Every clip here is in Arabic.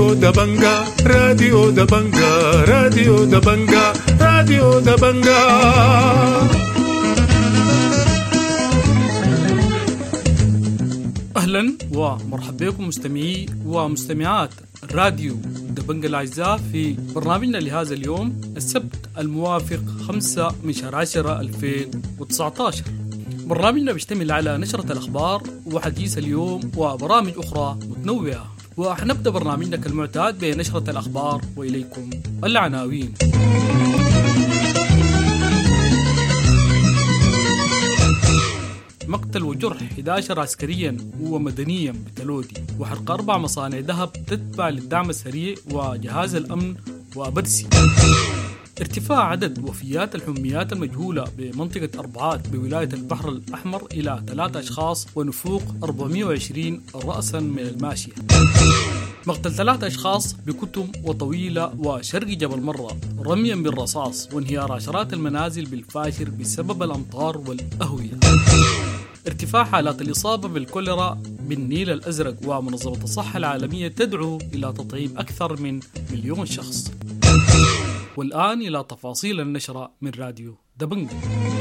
راديو دبنجا راديو دبنجا راديو دبنجا راديو دبنجا. أهلا ومرحبا بكم مستمعي ومستمعات راديو دبنجا الأعزاء في برنامجنا لهذا اليوم السبت الموافق 5 من شهر 10 2019. برنامجنا بيشتمل على نشرة الأخبار وحديث اليوم وبرامج أخرى متنوعة، وحنبدأ برنامجنا كالمعتاد بنشرة الأخبار وإليكم العناوين. مقتل وجرح 11 عسكريا ومدنيا بتلودي، وحرق 4 مصانع ذهب تتبع للدعم السريع وجهاز الأمن وأبرسي. ارتفاع عدد وفيات الحميات المجهولة بمنطقة أربعات بولاية البحر الأحمر إلى 3 أشخاص ونفوق 420 رأسا من الماشية. مقتل 3 أشخاص بكتم وطويلة وشرق جبل مرة رميا بالرصاص، وانهيار عشرات المنازل بالفاشر بسبب الأمطار والأهوية. ارتفاع حالات الإصابة بالكوليرا بالنيل الأزرق، ومنظمة الصحة العالمية تدعو إلى تطعيم أكثر من 1,000,000 شخص. والآن إلى تفاصيل النشرة من راديو دبنجا.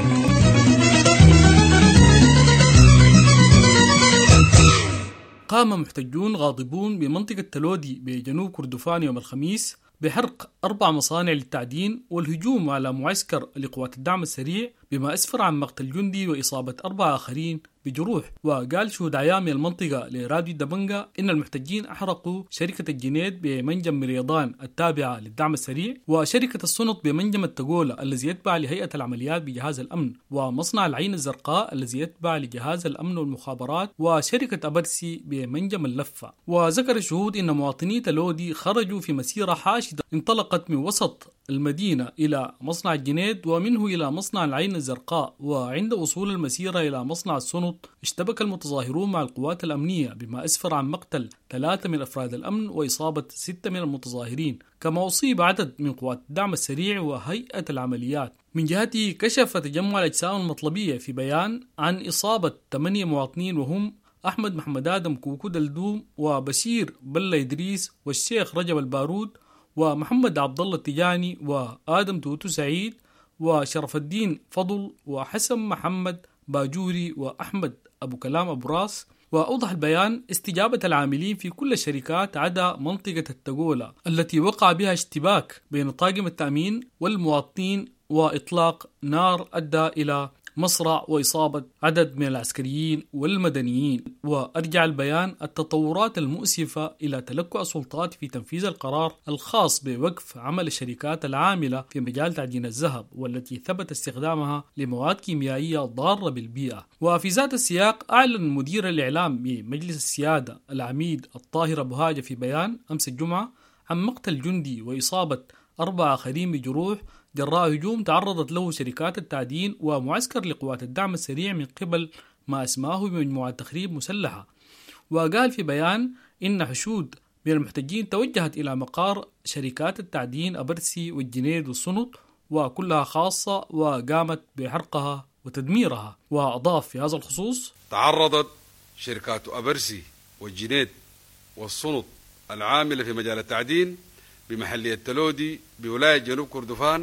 قام محتجون غاضبون بمنطقة تلودي بجنوب كردفان يوم الخميس بحرق 4 مصانع للتعدين والهجوم على معسكر لقوات الدعم السريع، بما أسفر عن مقتل جندي وإصابة 4 آخرين بجروح. وقال شهود عيان من المنطقة لراديو دبنجا إن المحتجين أحرقوا شركة الجنيد بمنجم مريضان التابعة للدعم السريع، وشركة السنط بمنجم التقولة الذي يتبع لهيئة العمليات بجهاز الأمن، ومصنع العين الزرقاء الذي يتبع لجهاز الأمن والمخابرات، وشركة أبرسي بمنجم اللفة. وذكر الشهود إن مواطني تلودي خرجوا في مسيرة حاشدة انطلقت من وسط المدينة إلى مصنع الجنيد ومنه إلى مصنع العين الزرقاء، وعند وصول المسيرة إلى مصنع السنط اشتبك المتظاهرون مع القوات الأمنية، بما أسفر عن مقتل 3 من أفراد الأمن وإصابة 6 من المتظاهرين، كما أصيب عدد من قوات الدعم السريع وهيئة العمليات. من جهته كشف تجمع الأجسام المطلبية في بيان عن إصابة 8 مواطنين، وهم أحمد محمد آدم كوكو دلدوم وبشير بلا إدريس والشيخ رجب البارود ومحمد عبد الله التجاني وآدم توتو سعيد وشرف الدين فضل وحسن محمد باجوري وأحمد أبو كلام أبو راس. وأوضح البيان استجابة العاملين في كل الشركات عدا منطقة التقولة التي وقع بها اشتباك بين طاقم التأمين والمواطنين وإطلاق نار أدى إلى مصرع وإصابة عدد من العسكريين والمدنيين. وأرجع البيان التطورات المؤسفة إلى تلكؤ السلطات في تنفيذ القرار الخاص بوقف عمل الشركات العاملة في مجال تعدين الذهب، والتي ثبت استخدامها لمواد كيميائية ضارة بالبيئة. وفي ذات السياق أعلن مدير الإعلام بمجلس السيادة العميد الطاهر أبو هاجة في بيان أمس الجمعة عن مقتل جندي وإصابة 4 آخرين بجروح جراء هجوم تعرضت له شركات التعدين ومعسكر لقوات الدعم السريع من قبل ما اسماه بمجموعة تخريب مسلحة. وقال في بيان إن حشود من المحتجين توجهت إلى مقار شركات التعدين أبرسي والجنيد والسنط وكلها خاصة، وقامت بحرقها وتدميرها. وأضاف في هذا الخصوص: تعرضت شركات أبرسي والجنيد والسنط العاملة في مجال التعدين بمحلية تلودي بولاية جنوب كردفان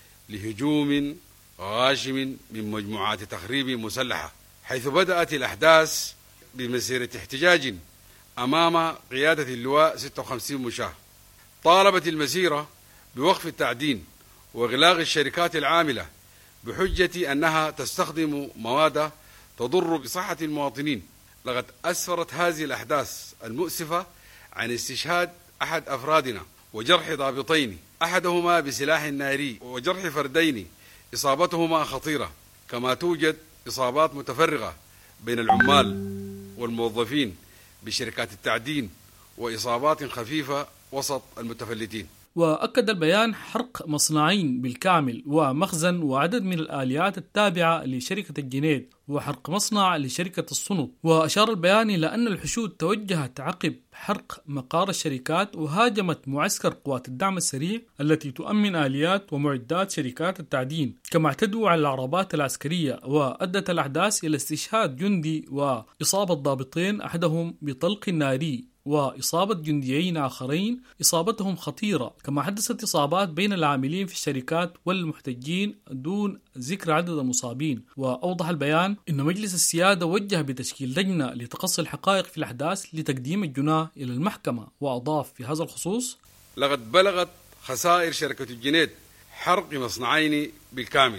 لهجوم غاشم من مجموعات تخريب مسلحة، حيث بدأت الأحداث بمسيرة احتجاج أمام قيادة اللواء 56 مشاة. طالبت المسيرة بوقف التعدين وإغلاق الشركات العاملة بحجة أنها تستخدم مواد تضر بصحة المواطنين. لقد أسفرت هذه الأحداث المؤسفة عن استشهاد أحد أفرادنا وجرح ضابطين، أحدهما بسلاح ناري، وجرح فردين إصابتهما خطيرة، كما توجد إصابات متفرغة بين العمال والموظفين بشركات التعدين وإصابات خفيفة وسط المتفلتين. وأكد البيان حرق مصنعين بالكامل ومخزن وعدد من الآليات التابعة لشركة الجنيد، وحرق مصنع لشركة السنط. وأشار البيان إلى أن الحشود توجهت عقب حرق مقار الشركات وهاجمت معسكر قوات الدعم السريع التي تؤمن آليات ومعدات شركات التعدين، كما اعتدوا على العربات العسكرية. وأدت الأحداث إلى استشهاد جندي وإصابة ضابطين، أحدهم بطلق ناري وإصابة جنديين آخرين إصابتهم خطيرة، كما حدثت إصابات بين العاملين في الشركات والمحتجين دون ذكر عدد المصابين. وأوضح البيان أن مجلس السيادة وجه بتشكيل لجنة لتقصي الحقائق في الأحداث لتقديم الجناة إلى المحكمة. وأضاف في هذا الخصوص: لقد بلغت خسائر شركة الجنيد حرق مصنعين بالكامل،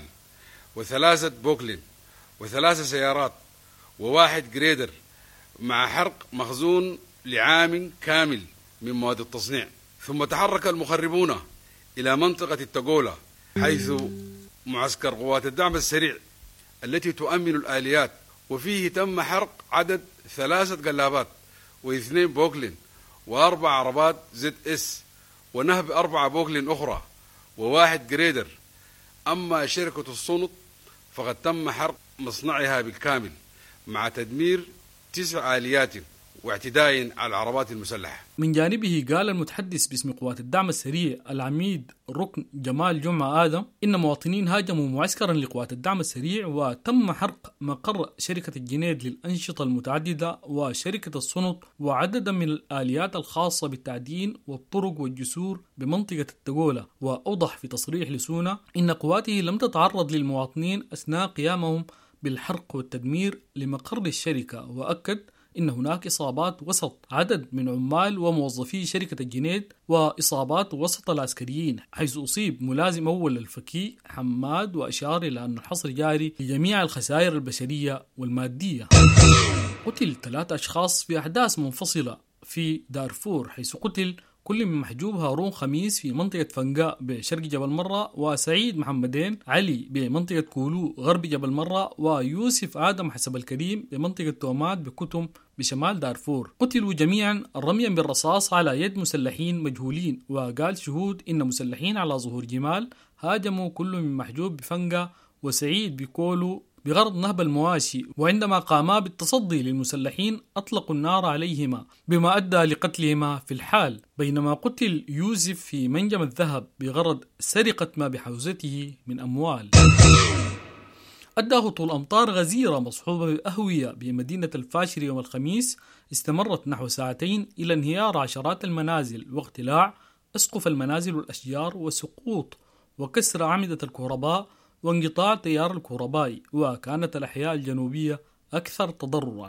و3 بوكلين، و3 سيارات، و1 جريدر، مع حرق مخزون لعام كامل من مواد التصنيع. ثم تحرك المخربون إلى منطقة التقولة، حيث معسكر قوات الدعم السريع التي تؤمن الآليات، وفيه تم حرق عدد 3 قلابات، و2 بوكلين، و4 عربات ZS، ونهب 4 بوكلين أخرى، و1 جريدر. أما شركة الصنط فقد تم حرق مصنعها بالكامل مع تدمير 9 آليات واعتداء على العربات المسلحة. من جانبه قال المتحدث باسم قوات الدعم السريع العميد ركن جمال جمعة آدم إن مواطنين هاجموا معسكرا لقوات الدعم السريع وتم حرق مقر شركة الجنيد للأنشطة المتعددة وشركة الصنط وعددا من الآليات الخاصة بالتعدين والطرق والجسور بمنطقة التقولة. وأوضح في تصريح لسونا إن قواته لم تتعرض للمواطنين أثناء قيامهم بالحرق والتدمير لمقر الشركة. وأكد إن هناك إصابات وسط عدد من عمال وموظفي شركة الجنيد وإصابات وسط العسكريين، حيث أصيب ملازم أول الفكي حماد، وأشار إلى أن الحصر جاري لجميع الخسائر البشرية والمادية. قتل 3 أشخاص في أحداث منفصلة في دارفور، حيث قتل كل من محجوب هارون خميس في منطقة فنقاء بشرق جبل مرة، وسعيد محمدين علي بمنطقة كولو غرب جبل مرة، ويوسف آدم حسب الكريم بمنطقة تومات بكتم بشمال دارفور. قتلوا جميعا رميا بالرصاص على يد مسلحين مجهولين. وقال شهود إن مسلحين على ظهور جمال هاجموا كل من محجوب بفنقاء وسعيد بكولو بغرض نهب المواشي، وعندما قاما بالتصدي للمسلحين أطلقوا النار عليهما بما أدى لقتلهما في الحال، بينما قتل يوسف في منجم الذهب بغرض سرقة ما بحوزته من أموال. أدى هطول أمطار غزيرة مصحوبة بأهوية بمدينة الفاشر يوم الخميس استمرت نحو 2 ساعات إلى انهيار عشرات المنازل واقتلاع أسقف المنازل والأشجار وسقوط وكسر أعمدة الكهرباء وانقطاع تيار الكهربائي، وكانت الأحياء الجنوبية أكثر تضررا.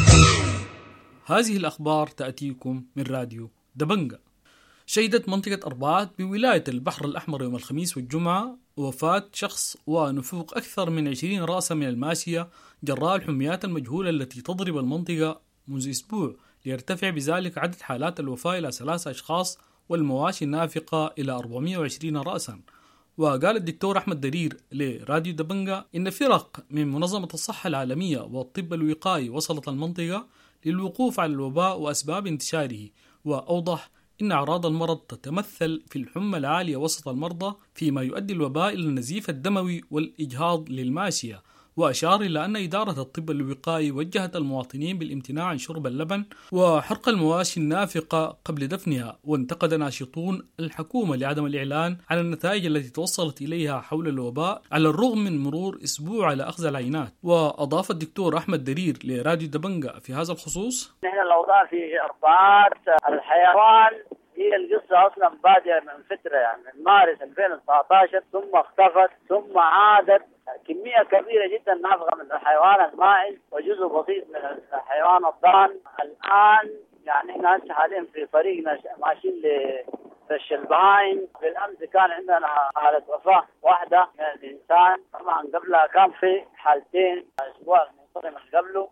هذه الأخبار تأتيكم من راديو دبنجة. شهدت منطقة أربعات بولاية البحر الأحمر يوم الخميس والجمعة وفاة شخص ونفوق أكثر من 20 رأسا من الماشية جراء الحميات المجهولة التي تضرب المنطقة منذ أسبوع، ليرتفع بذلك عدد حالات الوفاة إلى 3 أشخاص والمواشي النافقة إلى 420 رأسا. وقال الدكتور أحمد درير لراديو دبنجة إن فرق من منظمة الصحة العالمية والطب الوقائي وصلت المنطقة للوقوف على الوباء وأسباب انتشاره. وأوضح إن أعراض المرض تتمثل في الحمى العالية وسط المرضى، فيما يؤدي الوباء إلى النزيف الدموي والإجهاض للماشية. وأشار إلى أن إدارة الطب الوقائي وجهت المواطنين بالامتناع عن شرب اللبن وحرق المواشي النافقة قبل دفنها. وانتقد ناشطون الحكومة لعدم الإعلان عن النتائج التي توصلت إليها حول الوباء على الرغم من مرور أسبوع على أخذ العينات. وأضاف الدكتور أحمد درير لراديو دبنجة في هذا الخصوص: نحن الأوضاع في أربعات الحيوان هي القصة أصلا بادئة من فترة، يعني من مارس 2019 ثم اختفت ثم عادت كمية كبيرة جدا نافقة من الحيوان المائي وجزء بسيط من الحيوان الضان. الآن يعني احنا هسه حاليا في طريقنا ماشيين لرش البهايم. بالأمس كان عندنا حالة وفاة واحدة من الإنسان، طبعا قبلها كان في حالتين الأسبوع المنصرم قبله.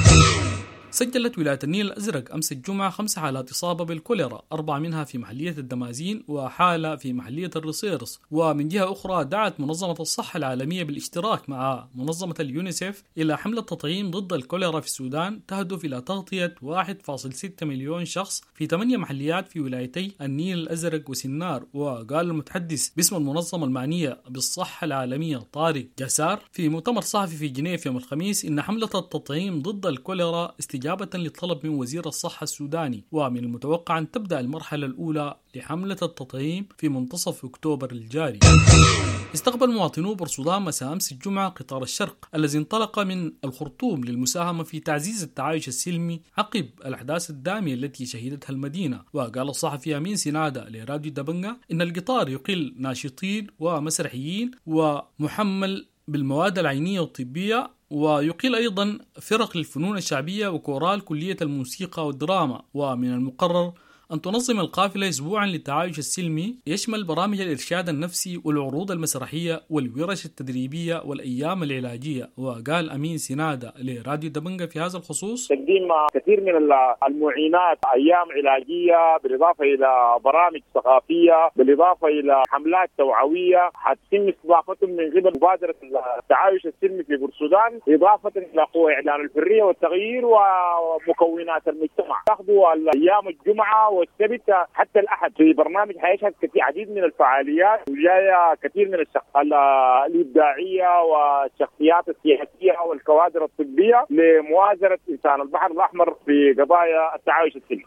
سجلت ولاية النيل الأزرق أمس الجمعة 5 حالات إصابة بالكوليرا، 4 منها في محلية الدمازين وحالة في محلية الرصيرص. ومن جهة أخرى دعت منظمة الصحة العالمية بالاشتراك مع منظمة اليونيسيف إلى حملة تطعيم ضد الكوليرا في السودان تهدف إلى تغطية 1.6 مليون شخص في 8 محليات في ولايتي النيل الأزرق وسنار. وقال المتحدث باسم المنظمة المعنية بالصحة العالمية طارق جسار في مؤتمر صحفي في جنيف يوم الخميس إن حملة التطعيم ضد الكوليرا استجابة لطلب من وزير الصحة السوداني، ومن المتوقع أن تبدأ المرحلة الأولى لحملة التطعيم في منتصف أكتوبر الجاري. استقبل مواطنو بورسودان مساء أمس الجمعة قطار الشرق الذي انطلق من الخرطوم للمساهمة في تعزيز التعايش السلمي عقب الأحداث الدامية التي شهدتها المدينة. وقال الصحفي أمين سنادة لراديو دبنجة إن القطار يقل ناشطين ومسرحيين ومحمل بالمواد العينية والطبية، ويقيل أيضا فرق للفنون الشعبية وكورال كلية الموسيقى والدراما. ومن المقرر أن تنظم القافلة أسبوعا للتعايش السلمي يشمل برامج الإرشاد النفسي والعروض المسرحية والورش التدريبية والأيام العلاجية. وقال أمين سنادة لراديو دبنجة في هذا الخصوص: تقديم كثير من المعينات، أيام علاجية بالإضافة إلى برامج ثقافية بالإضافة إلى حملات توعوية حتتم استضافتهم من قبل مبادرة التعايش السلمي في بورسودان، إضافة إلى قوى إعلان الحرية والتغيير ومكونات المجتمع. تاخذوا الأيام الجمعة والسبت حتى الأحد في برنامج حيشهد كثير عديد من الفعاليات، وجاية كثير من الإبداعية والشخصيات السياسية والكوادر الطبية لمؤازرة إنسان البحر الأحمر في قضايا التعايش السلمي.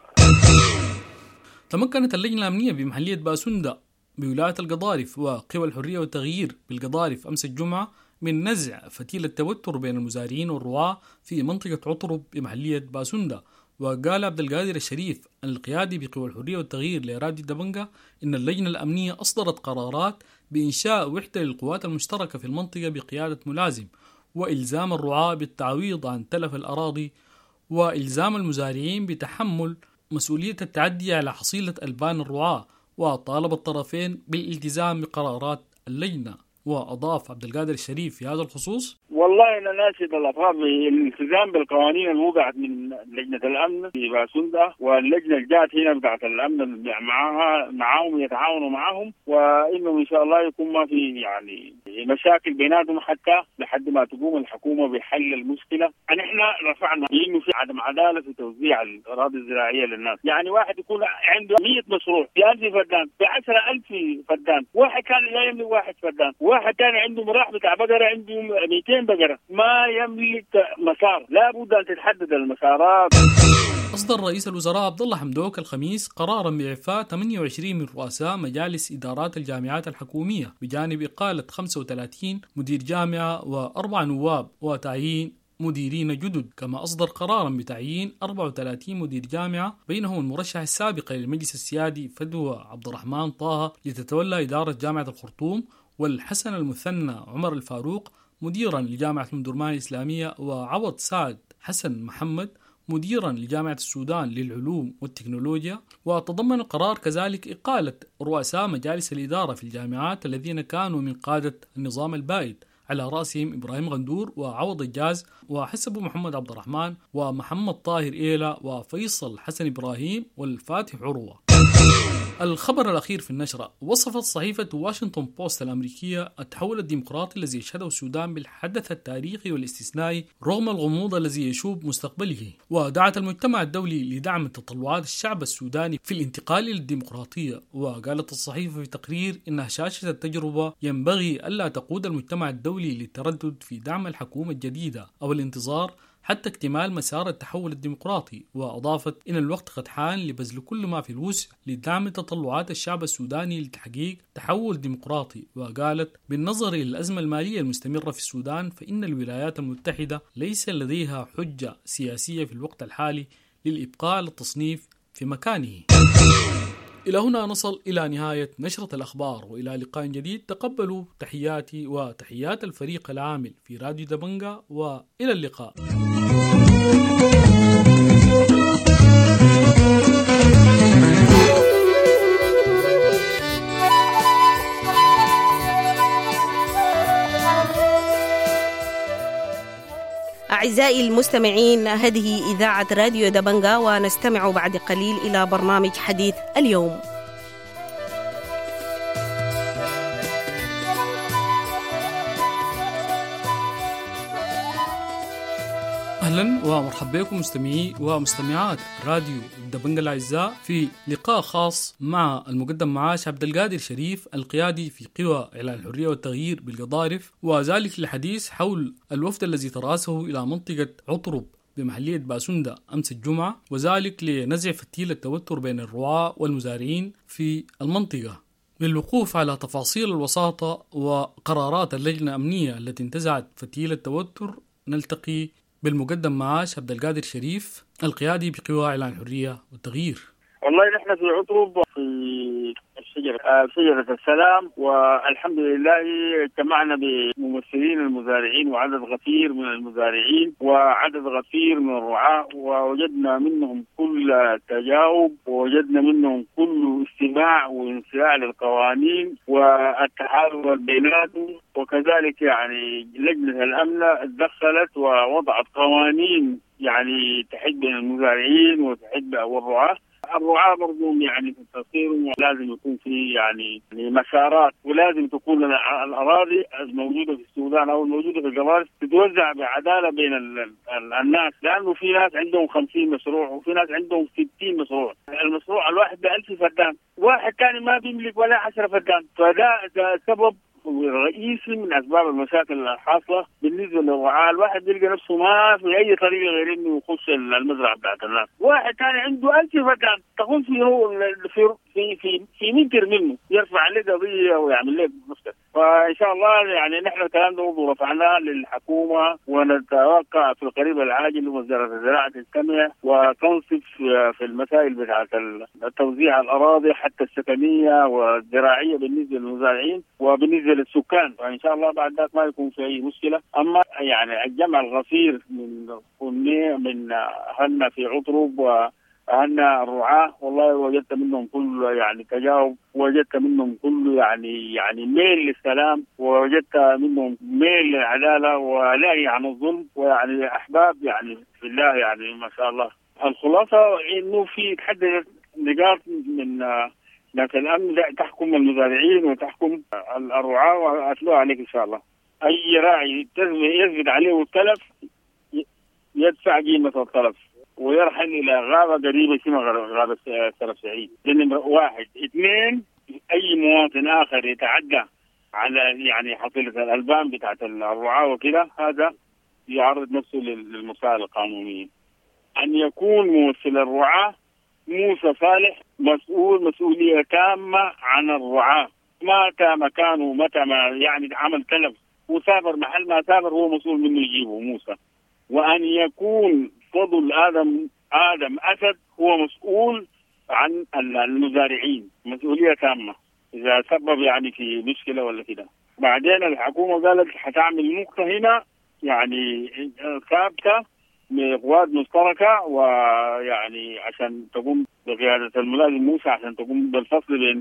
تمكنت اللجنة الأمنية بمحلية باسوندا بولاية القضارف وقوى الحرية والتغيير بالقضارف أمس الجمعة من نزع فتيل التوتر بين المزارعين والرعاة في منطقة عطرب بمحلية باسوندا. وقال عبد القادر الشريف القيادي بقوى الحرية والتغيير لراديو دبنجة إن اللجنة الأمنية أصدرت قرارات بإنشاء وحدة للقوات المشتركة في المنطقة بقيادة ملازم، وإلزام الرعاة بالتعويض عن تلف الأراضي، وإلزام المزارعين بتحمل مسؤولية التعدي على حصيلة ألبان الرعاة، وطالب الطرفين بالالتزام بقرارات اللجنة. وأضاف عبد القادر الشريف في هذا الخصوص: والله أنا ناشد الأطراف بالالتزام بالقوانين الوضعت من لجنة الأمن في باسوندا، واللجنة الجات هنا بتاعت الأمن معاهم يتعاونوا معهم، وإنه إن شاء الله يكون ما في يعني مشاكل بيناتهم حتى لحد ما تقوم الحكومة بحل المشكلة. يعني إحنا رفعنا إنه في عدم عدالة في توزيع الأراضي الزراعية للناس. يعني واحد يكون عنده 100 مشروع ب 1000 فدان ب 10,000 فدان، واحد كان لا يملك 1 فدان، واحد كان عنده مراح بتاع بقرة عنده 200 بقرة، ما يملك مسار، لا بد أن تتحدد المسارات. أصدر رئيس الوزراء عبد الله حمدوك الخميس قرارا بإعفاء 28 من رؤساء مجالس إدارات الجامعات الحكومية بجانب إقالة 35 مدير جامعة و4 نواب وتعيين مديرين جدد. كما أصدر قرارا بتعيين 34 مدير جامعة بينهم المرشح السابق للمجلس السيادي فدوى عبد الرحمن طه لتتولى إدارة جامعة الخرطوم، والحسن المثنى عمر الفاروق مديرا لجامعة المدرمان الإسلامية، وعوض سعد حسن محمد مديرا لجامعة السودان للعلوم والتكنولوجيا. وتضمن القرار كذلك إقالة رؤساء مجالس الإدارة في الجامعات الذين كانوا من قادة النظام البائد، على رأسهم إبراهيم غندور وعوض الجاز وحسب محمد عبد الرحمن ومحمد طاهر إيلا وفيصل حسن إبراهيم والفاتح عروة. الخبر الأخير في النشرة: وصفت صحيفة واشنطن بوست الأمريكية التحول الديمقراطي الذي يشهده السودان بالحدث التاريخي والاستثنائي رغم الغموض الذي يشوب مستقبله، ودعت المجتمع الدولي لدعم تطلعات الشعب السوداني في الانتقال للديمقراطية. وقالت الصحيفة في تقرير إن هشاشة التجربة ينبغي ألا تقود المجتمع الدولي للتردد في دعم الحكومة الجديدة أو الانتظار حتى اكتمال مسار التحول الديمقراطي. وأضافت إن الوقت قد حان لبذل كل ما في الوسع لدعم تطلعات الشعب السوداني لتحقيق تحول ديمقراطي. وقالت: بالنظر إلى الأزمة المالية المستمرة في السودان فإن الولايات المتحدة ليس لديها حجة سياسية في الوقت الحالي للإبقاء على التصنيف في مكانه. إلى هنا نصل إلى نهاية نشرة الأخبار، وإلى لقاء جديد. تقبلوا تحياتي وتحيات الفريق العامل في راديو دبنجة، وإلى اللقاء. أعزائي المستمعين، هذه إذاعة راديو دبنجة، ونستمع بعد قليل إلى برنامج حديث اليوم. أهلا ومرحبا بكم مستمعي ومستمعات راديو دبنجة الأعزاء في لقاء خاص مع المقدم معاش عبد القادر شريف القيادي في قوى إعلان الحرية والتغيير بالقضارف، وذلك للحديث حول الوفد الذي ترأسه إلى منطقة عطرب بمحلية باسوندا أمس الجمعة، وذلك لنزع فتيل التوتر بين الرعاة والمزارعين في المنطقة. للوقوف على تفاصيل الوساطة وقرارات اللجنة الأمنية التي انتزعت فتيل التوتر، نلتقي بالمقدم معاش عبد القادر شريف القيادي بقوى إعلان الحرية والتغيير. والله نحن في عطرب في شجرة السلام، والحمد لله اجتمعنا بممثلين المزارعين وعدد غفير من المزارعين وعدد غفير من الرعاة، ووجدنا منهم كل تجاوب، ووجدنا منهم كل استماع وانصياع للقوانين والتحالف بيناتهم. وكذلك يعني لجنة الأمن تدخلت ووضعت قوانين يعني تحد بين المزارعين وتحد والرعاة. الرعاة برضو يعني في التصوير لازم يكون في يعني مسارات، ولازم تكون الأراضي الموجودة في السودان أو الموجودة في الجوارس تتوزع بعدالة بين الناس، لأنه في ناس عندهم 50 مشروع وفي ناس عندهم 60 مشروع. المشروع الواحد ب1000 فدان، واحد ثاني ما بيملك ولا 10 فدان، فده سبب رئيسي من أسباب المشاكل الحاصلة بالنسبة للرعاة. الواحد بيلقى نفسه ما في أي طريقة غير إنه يخش المزرعة بتاعت الناس. واحد ثاني عنده 1000 فدان، تقول في متر منه يرفع عليه قضية ويعمل له مشكلة. فإن شاء الله يعني نحن الكلام ده برضه رفعناه للحكومة، ونتوقع في القريب العاجل وزارة الزراعة تجتمع وتنصف في المسائل بتاعت توزيع الأراضي حتى السكنية والزراعية بالنسبة للمزارعين وبالنسبة للسكان، وإن شاء الله بعد ذلك ما يكون في أي مشكلة. أما يعني الجمع الغفير من أهلنا في عطرب وأهلنا الرعاة، والله وجدت منهم كل يعني تجاوب، وجدت منهم كل يعني ميل للسلام، ووجدت منهم ميل للعدالة ونهي عن الظلم، ويعني أحباب يعني في الله يعني ما شاء الله. الخلاصة إنه في تحددت نقاط من ناس الأمن تحكم المزارعين وتحكم الرعاة، وأتلوها عليك إن شاء الله. أي راعي يثبت عليه التلف يدفع قيمة التلف ويرحل إلى غابة قريبة اسمها غابة سرف سعيد. واحد. اثنين، أي مواطن آخر يتعدى على يعني حصيلة الألبان بتاعت الرعاة وكذا، هذا يعرض نفسه للمسائل القانونية. أن يكون ممثل الرعاة موسى صالح مسؤولية تامة عن الرعاة، متى مكانه متى ما يعني عمل تلف وسافر محل ما سافر هو مسؤول منه يجيبه موسى. وأن يكون فضل آدم أسد هو مسؤول عن المزارعين مسؤولية تامة إذا سبب يعني في مشكلة ولا كده. بعدين الحكومة قالت حتعمل نقطة هنا يعني ثابتة بقوات مشتركة، ويعني عشان تقوم بقيادة الملازم موسى عشان تقوم بالفصل بين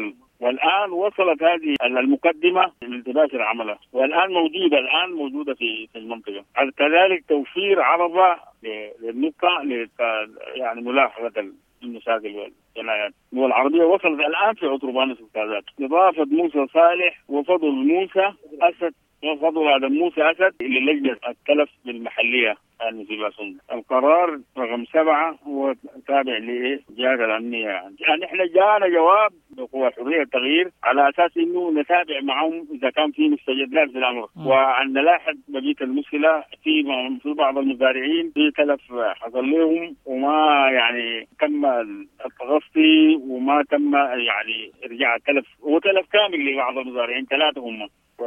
والآن وصلت هذه المقدمة من تباشر عملها، والآن موجودة في المنطقة. كذلك توفير عرضة للنقطة يعني ملاحظة المشاكل والجنايات. الدول العربية وصلت الآن في عطربان السكازات. إضافة موسى صالح وفضل موسى أسد وفضل هذا موسى أسد للجنة التلف بالمحلية يعني في باسون. القرار رقم 7 هو تابع للجهات الأمنية. يعني احنا جاءنا جواب بقوى الحرية التغيير على أساس إنه نتابع معهم إذا كان في مستجدات في الأمر، وأن نلاحظ بقية المشكلة في بعض المزارعين في تلف حصل لهم وما يعني تم التغطي وما تم يعني إرجاع التلف، وتلف كامل لبعض المزارعين 3 هم.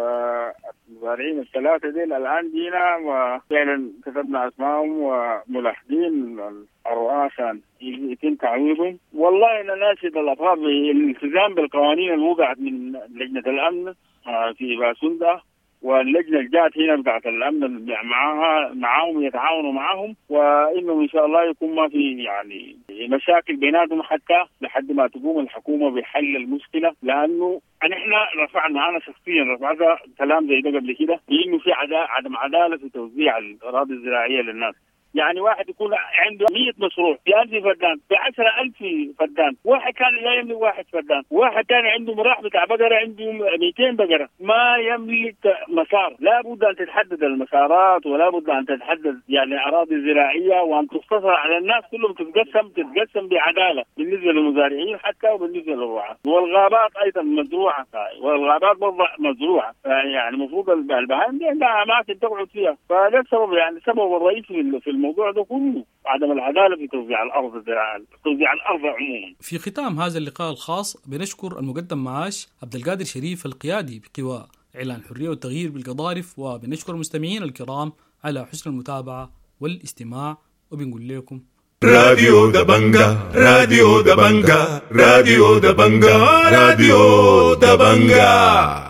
والمزارعين 3 ديل الآن جينا وفعلا كتبنا أسمائهم وملاحظين الرعاة عشان يتم تعويضهم. والله أنا ناشد الأطراف بالالتزام بالقوانين الوضعت من لجنة الأمن في باسوندا، واللجنة الجات هنا بتاعت الأمن معاهم يتعاونوا معاهم، وإنه إن شاء الله يكون ما في يعني مشاكل بيناتهم حتى لحد ما تقوم الحكومة بحل المشكلة. لأنه احنا أنا شخصيا رفعت كلام زي ده قبل كده، لأنه في عدم عدالة في توزيع الأراضي الزراعية للناس. يعني واحد يكون عنده 100 مشروع في 1000 فدان في 10,000 فدان، واحد كان لا يملك 1 فدان، واحد كان عنده مراح بتاع بقرة عنده 200 بقرة، ما يملك مسار. لا بد أن تتحدد المسارات، ولا بد أن تتحدد يعني أراضي زراعية، وأن تختصر على الناس كلهم تتقسم بعدالة بالنسبة للمزارعين حتى وبالنسبة للرعاة. والغابات أيضا مزروعة، والغابات برضه مزروعة، يعني المفروض البهائم دي عندها أماكن تقعد فيها. فهذا السبب يعني السبب الرئيسي في الموضوع ده كله عدم العدالة في توزيع الأرض عموما. في ختام هذا اللقاء الخاص بنشكر المقدم معاش عبد القادر شريف القيادي بقوى إعلان الحرية والتغيير بالقضارف، وبنشكر المستمعين الكرام على حسن المتابعة والاستماع، وبنقول لكم راديو دبنجا راديو دبنجا راديو دبنجا راديو دبنجا.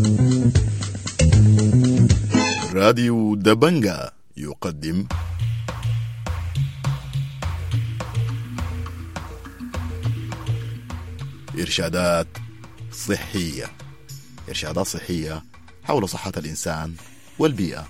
راديو دبنجا يقدم إرشادات صحية حول صحة الإنسان والبيئة.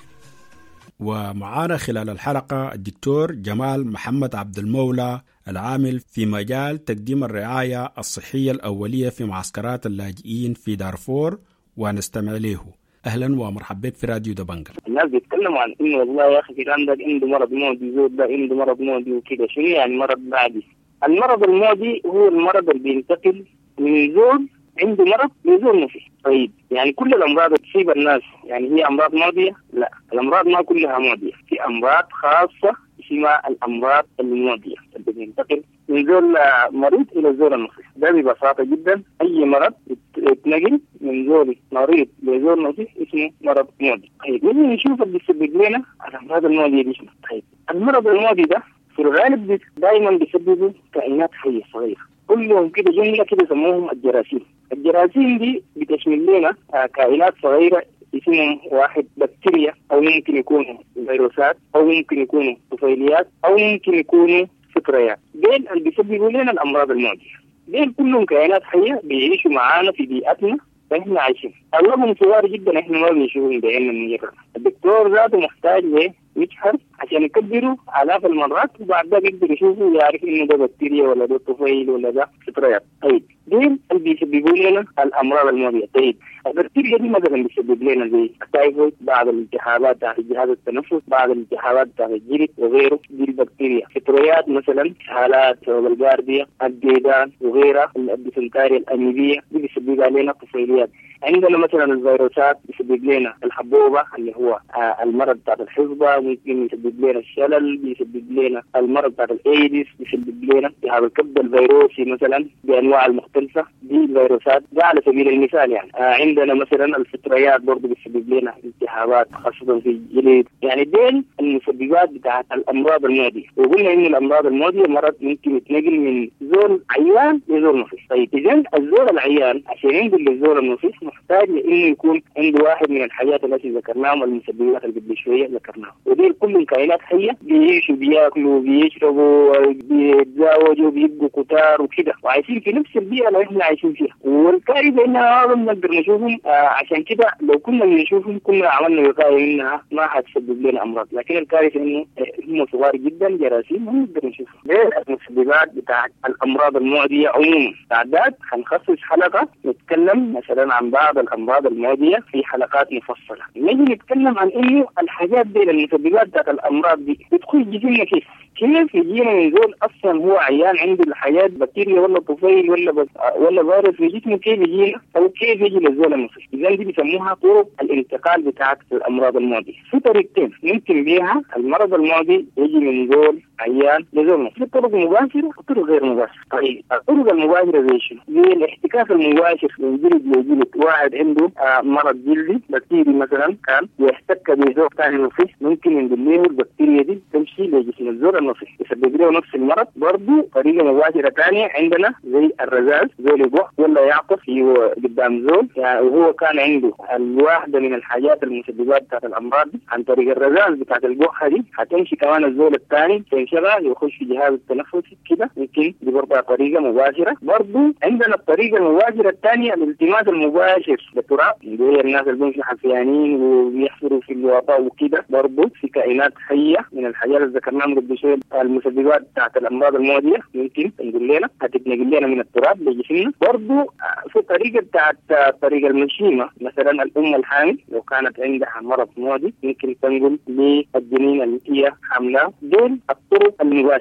ومعانا خلال الحلقة الدكتور جمال محمد عبد المولى، العامل في مجال تقديم الرعاية الصحية الأولية في معسكرات اللاجئين في دارفور، ونستمع له. أهلا ومرحبا في راديو دبنجا. الناس بيتكلموا عن إنه والله يا أخي في عندك عنده مرض معدي، زود ده عنده مرض معدي وكده. شنو يعني مرض معدي؟ المرض المعدي هو المرض اللي بينتقل من زول عنده مرض لزول نفسي. طيب يعني كل الأمراض تصيب الناس يعني هي أمراض معدية؟ لا، الأمراض ما كلها معدية. في أمراض خاصة اسمها الأمراض المعدية اللي بينتقل من زول مريض إلى زول النفسي. ده ببساطة جدا أي مرض يتنقل من زول مريض لزول نفسي اسمه مرض معدي. طيب نجي نشوف اللي بيسبب لنا الأمراض المعدية دي. طيب المرض المعدي ده في الغالب دائما بيسببه كائنات حية صغيرة، كلهم كده جملة كده سموهم الجراثيم. الجراثيم دي بتشمل لنا كائنات صغيرة اسمهم واحد بكتيريا، أو ممكن يكونوا فيروسات، أو ممكن يكونوا طفيليات، أو ممكن يكونوا فطريات. دين اللي بيسببوا لنا الأمراض المعدية. دين كلهم كائنات حية بيعيشوا معانا في بيئتنا فإحنا عايشين. أغلبهم صغار جدا إحنا ما بنشوفهم بعيننا المجرد. الدكتور ذاته محتاج مجحر عشان يكبروا آلاف المرات، وبعد ذلك يقدر يشوفوا يعرف إنه ده بكتيريا ولا ده طفيل ولا ده فطريات. طيب دين اللي بيسببوا لنا الأمراض المعدية. طيب البكتيريا دي مثلا بيسبب لنا زي التايفويد، بعض الالتهابات بتاع جهاز التنفس، بعض الالتهابات بتاع الجلد وغيره. دي البكتيريا. فطريات مثلا حالات الجاردية، الديدان وغيرها، الديسنتاريا الأميبية دي بيسبب لنا طفيليات. عندنا مثلا الفيروسات بيسبب لنا الحبوبة اللي هو المرض بتاع الحصبة، ممكن يسبب لنا الشلل، بيسبب لنا المرض بتاع الايدز، بيسبب لنا التهاب الكبد الفيروسي مثلا بانواع المختلفة. دي الفيروسات ده على سبيل المثال. يعني عندنا مثلا الفطريات برضه بيسبب لنا التهابات خاصة في الجلد. يعني دي المسببات بتاعت الامراض المعدية. وقلنا ان الامراض المعدية مرض ممكن يتنقل من زول عيان لزول نفسي. طيب اذا الزول العيان عشان ينقل للزول النفسي محتاج لانه يكون عنده واحد من الحاجات التي ذكرناهم، المسببات اللي قبل شويه ذكرناها. ودي كلهم كائنات حيه بيعيشوا بياكلوا بيشربوا بيتزاوجوا بيبقوا كتار وكده، وعايشين في نفس البيئه اللي احنا عايشين فيها. والكارثه انها ما بنقدر نشوفهم، عشان كده لو كنا بنشوفهم كنا عملنا وقايه منها ما حتسبب لنا امراض. لكن الكارثه انه هم صغار جدا، جراثيم ما نقدر نشوفهم. ده المسببات بتاعت الامراض المعديه عموما. بعد هنخصص حلقه نتكلم مثلا عن بعض الامراض المعديه في حلقات مفصله. نجي نتكلم عن انه الحاجات دي المسببات بتاعت الامراض دي بتخش جسمنا كيف يجينا من زول اصلا هو عيان عنده الحياه بكتيريا ولا طفيل ولا فيروس في جسمه، كيف يجينا او كيف يجي للزول المصري. اذا دي بيسموها طرق الانتقال بتاعت الامراض المعديه. في طريقتين ممكن بيها المرض المعدي يجي من زول عيان لزول مصري، طرق مباشره وطرق غير مباشره. طيب الطرق المباشره زي شنو؟ زي الاحتكاك المباشر من جلد لجلد. واحد عنده مرض جلدي بكتيري مثلا كان يحتك بزول ثاني نصيح، ممكن ينقل له البكتيريا دي تمشي لجسم الزول النصيح يسبب له نفس المرض. برضه طريقه مباشره ثانيه عندنا زي الرذاذ، زول يبوح ولا يعطس قدام زول يعني وهو كان عنده الواحده من الحاجات المسببات بتاعت الامراض دي، عن طريق الرذاذ بتاعت البوحه دي هتمشي كمان الزول الثاني تنشغل يخش في جهاز التنفس كده. ممكن دي برضه طريقه مباشره. برضه عندنا الطريقه المباشره الثانيه الالتماس المباشر للتراب، اللي هي الناس اللي بيمشوا حفيانين وبيحفروا في الوطاء وكده. برضه في كائنات حيه من الحاجات اللي ذكرناها قبل شويه المسببات بتاعت الامراض المعديه ممكن تنقل لنا هتتنقل لنا من التراب لجسمنا. برضه في طريقه بتاعت طريقه المشيمه، مثلا الام الحامل لو كانت عندها مرض معدي ممكن تنقل للجنين اللي هي حامله. دول الطرق المباشره.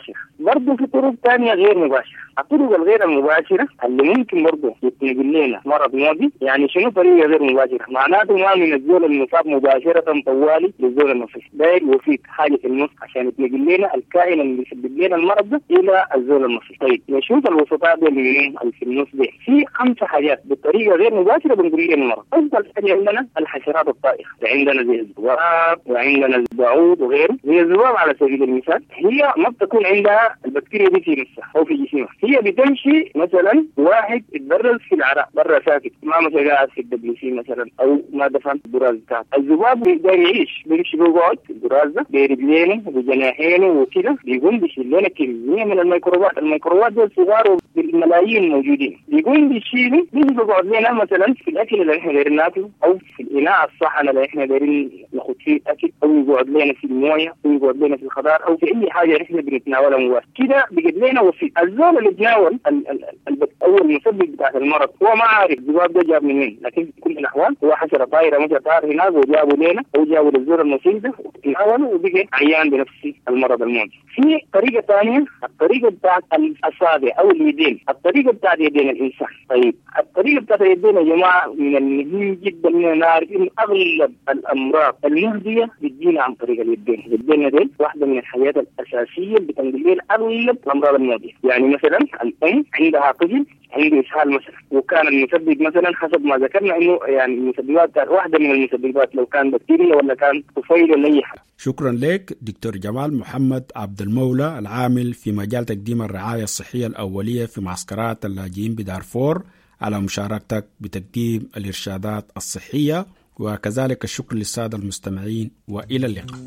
برضه في طرق ثانيه غير مباشره. الطرق الغير المباشره اللي ممكن برضه يتنقل لنا مرض معدي، يعني شنو طريقه غير مباشره؟ معناته ما من الزول المصاب مباشره طوالي للزول المصاب، داير وفيك حاجه في النص عشان يتنقل لنا الكائن اللي يسبب لنا المرض ده الى الزول المصاب. طيب نشوف الوسطاء دي اللي في النص دي، في 5 حاجات بطريقه غير مباشره بنقول لنا المرض. اول حاجه عندنا الحشرات الطائره، عندنا زي الذباب وعندنا البعوض وغيره. زي الذباب على سبيل المثال هي ما بتكون عندها البكتيريا دي في نفسها او في جسمها، هي بتمشي مثلا واحد يتبرز في العراء برا ساكت، ما مشى قاعد في الدبليو مثلا او ما دفن البراز بتاعه. الذباب بيقدر يعيش، بيمشي بيقعد في البراز ده برجلينه وبجناحينه وكده، بيقوم بيشيل لنا كميه من الميكروبات. الميكروبات دول صغار بالملايين موجودين، بيقوم بيشيلوا بيجي بيقعد لنا مثلا في الاكل اللي احنا دايرين ناكله، او في الاناء الصحن اللي احنا دايرين ناخذ فيه الاكل، او يقعد لنا في المويه، او يقعد لنا في الخضار، او في اي حاجه احنا بنتناولها مباشره كده. بيجد لنا وفي الزول اللي بيتناول اول مسبب بتاع المرض هو ما عارف الذباب ده جاب منين، لكن في كل الاحوال هو حشره طايره مشى طار هناك وجابوا لنا او جابوا للزول المصيب ده وتناول وبقى عيان بنفس المرض المعدي. في طريقه ثانيه، الطريقه بتاعت الاصابع او اليدين، الطريقه بتاعت يدين الانسان. طيب الطريقه بتاعت اليدين يا جماعه من المهم جدا ان نعرف ان اغلب الامراض المعديه بتجينا عن طريق اليدين. اليدين دي واحده من الحاجات الاساسيه اللي بتنقل لنا اغلب الامراض المعديه. يعني مثلا الام عندها طفل عنده اسهال مثلا، وكان المسبب مثلا حسب ما ذكرنا انه يعني المسببات واحده من المسببات، لو كان بكتيريا ولا كان طفيل ولا اي حاجه. شكرا لك دكتور جمال محمد عبد المولى، العامل في مجال تقديم الرعايه الصحيه الاوليه في معسكرات اللاجئين بدارفور، على مشاركتك بتقديم الارشادات الصحيه. وكذلك الشكر للساده المستمعين، والى اللقاء.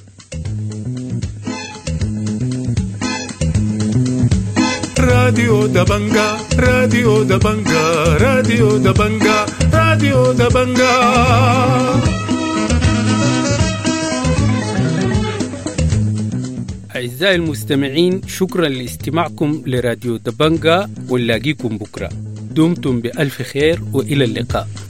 راديو دبنجا، راديو دبنجا، راديو دبنجا، راديو دبنجا. أعزائي المستمعين، شكرا لاستماعكم لراديو دبنجا، ونلاقيكم بكرة. دمتم بألف خير وإلى اللقاء.